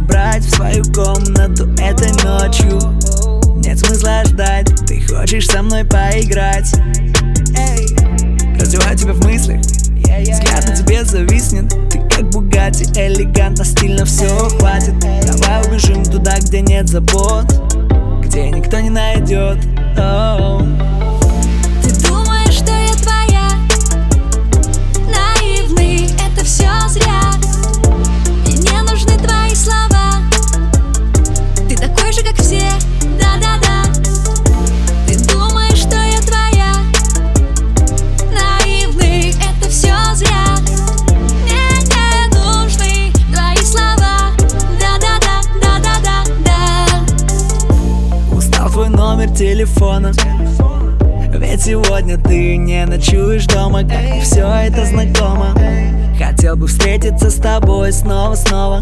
забрать в свою комнату этой ночью. Нет смысла ждать, ты хочешь со мной поиграть. Раздеваю тебя в мыслях, взгляд на тебе зависнет. Ты как Бугатти, элегантно, стильно, все хватит. Давай убежим туда, где нет забот, где никто не найдет. Ты думаешь, что я твоя? Наивный, это все зря. Мне не нужны твои слова. Ты такой же, как все, да-да-да. Ты думаешь, что я твоя? Наивный, это все зря. Мне не нужны твои слова. Да-да-да, да-да-да-да. Устал твой номер телефона, ведь сегодня ты не ночуешь дома, как мне все это знакомо. Хотел бы встретиться с тобой снова.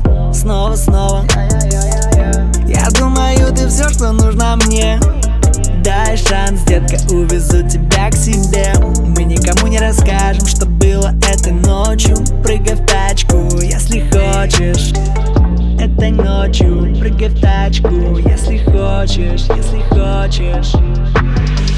Я думаю, ты все, что нужно мне. Дай шанс, детка, увезу тебя к себе. Мы никому не расскажем, что было этой ночью. Прыгай в тачку, если хочешь. Этой ночью прыгай в тачку, если хочешь.